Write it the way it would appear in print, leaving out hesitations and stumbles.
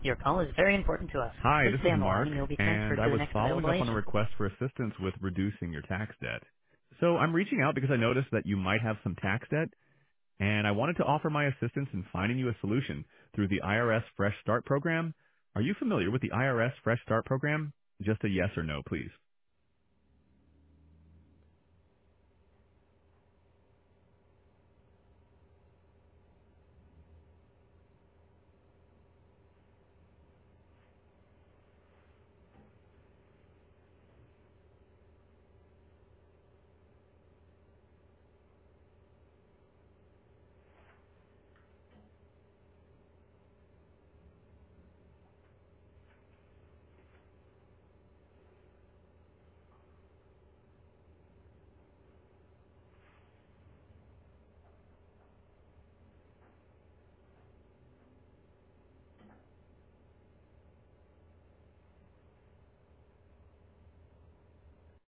Your call is very important to us. Hi, Please this stay is on the line Mark, and you'll be and transferred I to the was next following available up on a agent. request for assistance with reducing your tax debt. So I'm reaching out because I noticed that you might have some tax debt, and I wanted to offer my assistance in finding you a solution through the IRS Fresh Start program. Are you familiar with the IRS Fresh Start program? Just a yes or no, please.